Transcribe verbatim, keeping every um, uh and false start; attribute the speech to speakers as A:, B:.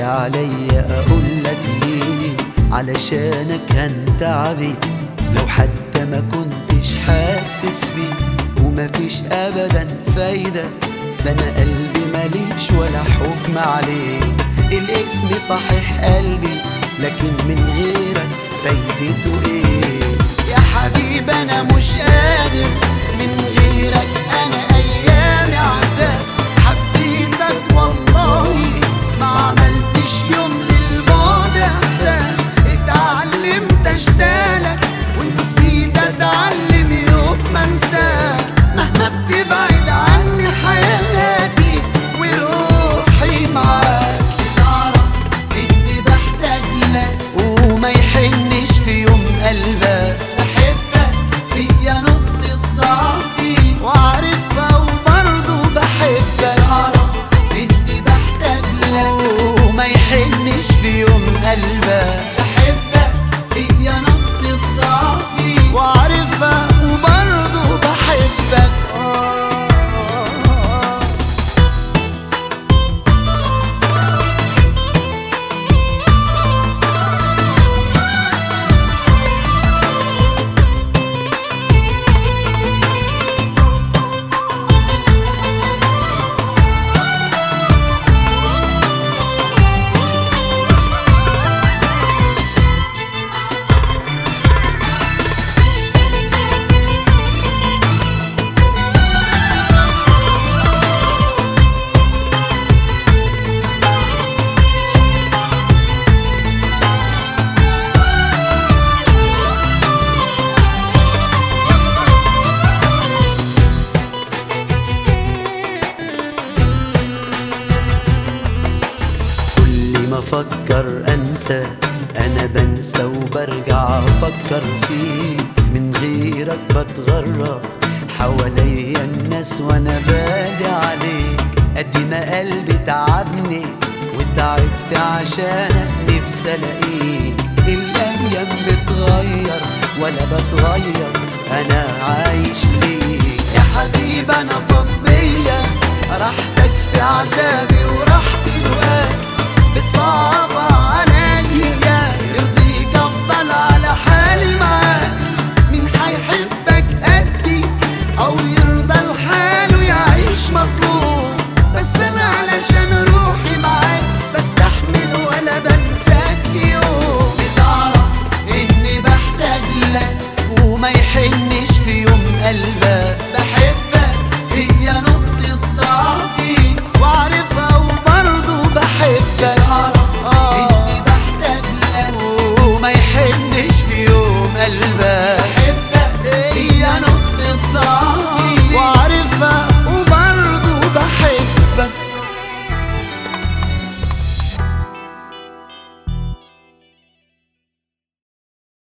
A: عليا اقولك ليه، علشانك هنتعبي لو حتى ما كنتش حاسس بيه، ومفيش ابدا فايدة، ده انا قلبي ماليش ولا حكم عليه. الاسم صحيح قلبي لكن من غيرك فايدته ايه؟ يا حبيبي انا مش قادر من غيرك، انا ايامي عذاب، حبيتك والله ما عملتش يوم للبعد احسان، اتعلمت اشتاقلك ونسيت اتعلم يوم ما انساك، مهما بتبعد عني حياتي وروحي معاك، تعرف اني بحتاج لك وما يحنش في يوم قلبك، بحبك هي نقطة ضعفي وعارفها وبرضه بحبك، تعرف اني بحتاج لك وما يحنش في يوم قلبك، بحبك هي نقطة ضعفي وعارفها وبرضه بحبك. افكر انسى انا بنسى وبرجع افكر فيك، من غيرك بتغرب حواليا الناس وانا بادي عليك، قد ما قلبي تعبني وتعبت عشانك نفسي الاقيك، الايام بتغير ولا بتغير انا عايش ليك.